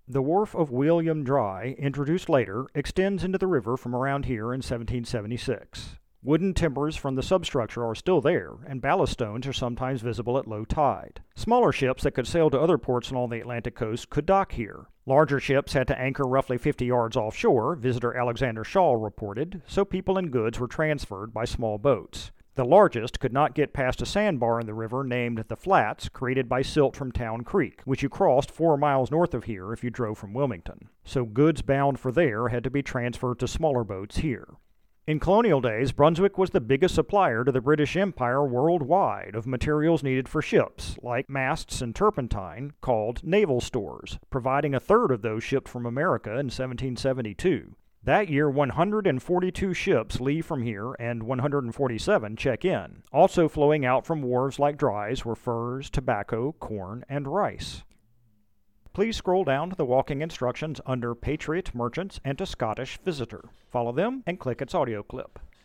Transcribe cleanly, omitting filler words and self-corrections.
The wharf of William Dry, introduced later, extends into the river from around here in 1776. Wooden timbers from the substructure are still there, and ballast stones are sometimes visible at low tide. Smaller ships that could sail to other ports along the Atlantic coast could dock here. Larger ships had to anchor roughly 50 yards offshore, visitor Alexander Shaw reported, so people and goods were transferred by small boats. The largest could not get past a sandbar in the river named the Flats, created by silt from Town Creek, which you crossed 4 miles north of here if you drove from Wilmington. So goods bound for there had to be transferred to smaller boats here. In colonial days, Brunswick was the biggest supplier to the British Empire worldwide of materials needed for ships, like masts and turpentine, called naval stores, providing a third of those shipped from America in 1772. That year, 142 ships leave from here and 147 check in. Also flowing out from wharves like Dry's were furs, tobacco, corn, and rice. Please scroll down to the walking instructions under Patriot Merchants and to Scottish Visitor. Follow them and click its audio clip.